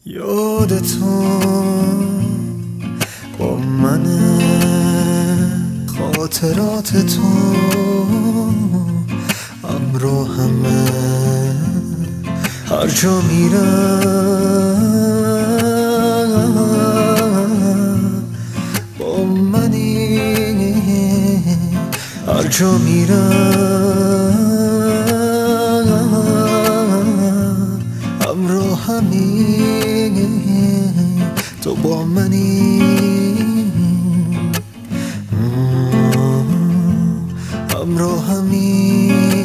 یاد تو با منه، خاطرات تو امرو همه، هر جا میرم با منی، هر جا میرم امرو همی، تو با منی، امرو همی.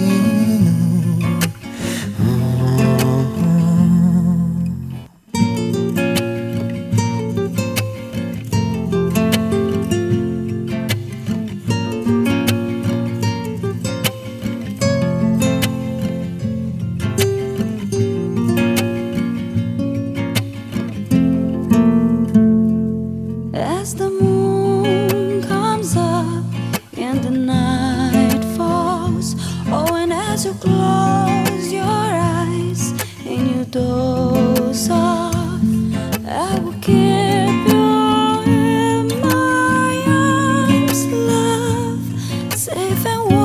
As the moon comes up and the night falls, oh, and as you close your eyes and you doze off, I will keep you in my arms, love, safe and warm.